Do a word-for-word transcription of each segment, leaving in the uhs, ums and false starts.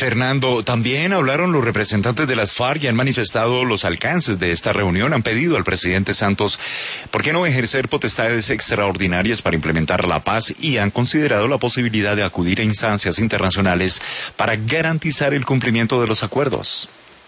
Fernando, también hablaron los representantes de las FARC y han manifestado los alcances de esta reunión. Han pedido al presidente Santos, ¿por qué no ejercer potestades extraordinarias para implementar la paz? Y han considerado la posibilidad de acudir a instancias internacionales para garantizar el cumplimiento de los acuerdos.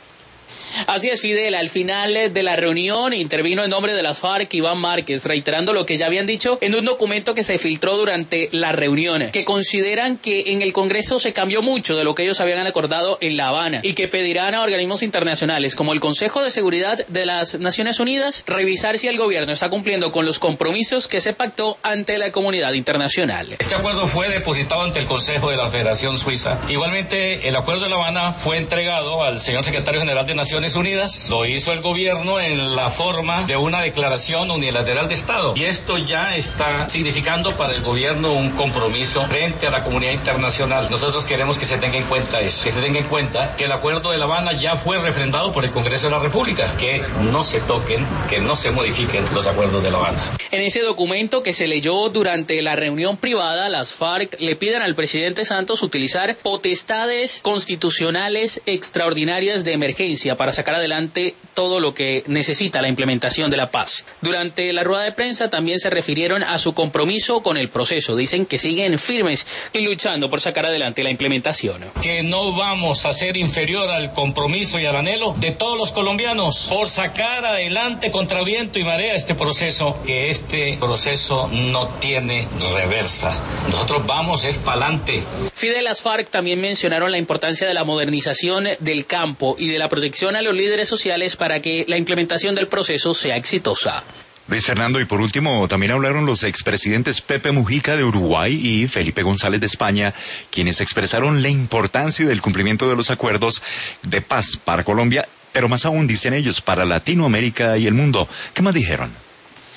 Así es, Fidel, al final de la reunión intervino en nombre de las FARC Iván Márquez, reiterando lo que ya habían dicho en un documento que se filtró durante la reunión, que consideran que en el Congreso se cambió mucho de lo que ellos habían acordado en La Habana y que pedirán a organismos internacionales como el Consejo de Seguridad de las Naciones Unidas revisar si el gobierno está cumpliendo con los compromisos que se pactó ante la comunidad internacional. Este acuerdo fue depositado ante el Consejo de la Federación Suiza. Igualmente, el acuerdo de La Habana fue entregado al señor secretario general de Naciones Unidas, lo hizo el gobierno en la forma de una declaración unilateral de Estado, y esto ya está significando para el gobierno un compromiso frente a la comunidad internacional. Nosotros queremos que se tenga en cuenta eso, que se tenga en cuenta que el acuerdo de La Habana ya fue refrendado por el Congreso de la República, que no se toquen, que no se modifiquen los acuerdos de La Habana. En ese documento que se leyó durante la reunión privada, las FARC le piden al presidente Santos utilizar potestades constitucionales extraordinarias de emergencia para sacar adelante todo lo que necesita la implementación de la paz. Durante la rueda de prensa también se refirieron a su compromiso con el proceso. Dicen que siguen firmes y luchando por sacar adelante la implementación. Que no vamos a ser inferior al compromiso y al anhelo de todos los colombianos por sacar adelante contra viento y marea este proceso, que este proceso no tiene reversa. Nosotros vamos es pa'lante. Fidel, las FARC también mencionaron la importancia de la modernización del campo y de la protección a los líderes sociales para que la implementación del proceso sea exitosa. Luis Fernando, y por último, también hablaron los expresidentes Pepe Mujica de Uruguay y Felipe González de España, quienes expresaron la importancia del cumplimiento de los acuerdos de paz para Colombia, pero más aún, dicen ellos, para Latinoamérica y el mundo. ¿Qué más dijeron?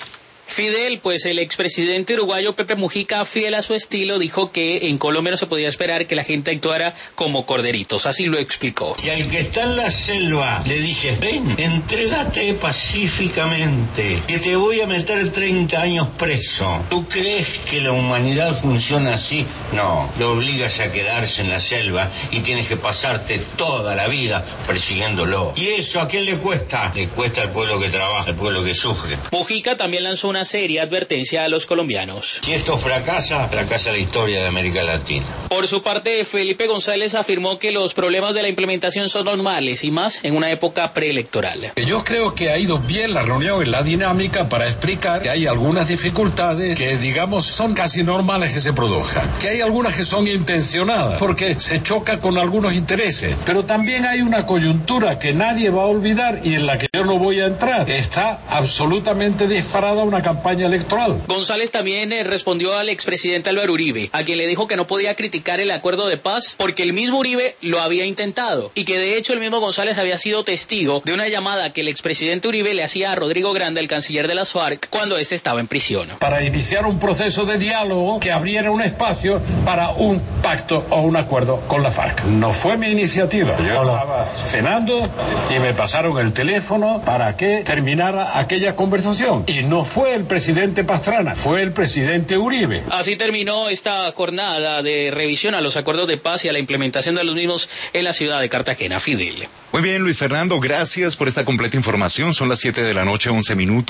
Fidel, pues el expresidente uruguayo Pepe Mujica, fiel a su estilo, dijo que en Colombia no se podía esperar que la gente actuara como corderitos, así lo explicó. Si al que está en la selva le dices, ven, entrégate pacíficamente, que te voy a meter treinta años preso, ¿tú crees que la humanidad funciona así? No, lo obligas a quedarse en la selva y tienes que pasarte toda la vida persiguiéndolo. ¿Y eso a quién le cuesta? Le cuesta al pueblo que trabaja, al pueblo que sufre. Mujica también lanzó una seria advertencia a los colombianos. Si esto fracasa, fracasa la historia de América Latina. Por su parte, Felipe González afirmó que los problemas de la implementación son normales y más en una época preelectoral. Yo creo que ha ido bien la reunión en la dinámica para explicar que hay algunas dificultades que, digamos, son casi normales que se produzcan, que hay algunas que son intencionadas porque se choca con algunos intereses, pero también hay una coyuntura que nadie va a olvidar y en la que yo no voy a entrar. Está absolutamente disparada una campaña electoral. González también eh, respondió al expresidente Álvaro Uribe, a quien le dijo que no podía criticar el acuerdo de paz porque el mismo Uribe lo había intentado y que de hecho el mismo González había sido testigo de una llamada que el expresidente Uribe le hacía a Rodrigo Grande, el canciller de las FARC, cuando este estaba en prisión. Para iniciar un proceso de diálogo que abriera un espacio para un pacto o un acuerdo con la FARC. No fue mi iniciativa. Yo estaba cenando y me pasaron el teléfono para que terminara aquella conversación. Y no fue el presidente Pastrana, fue el presidente Uribe. Así terminó esta jornada de revisión a los acuerdos de paz y a la implementación de los mismos en la ciudad de Cartagena. Fidel. Muy bien, Luis Fernando, gracias por esta completa información. Son las siete de la noche, once minutos.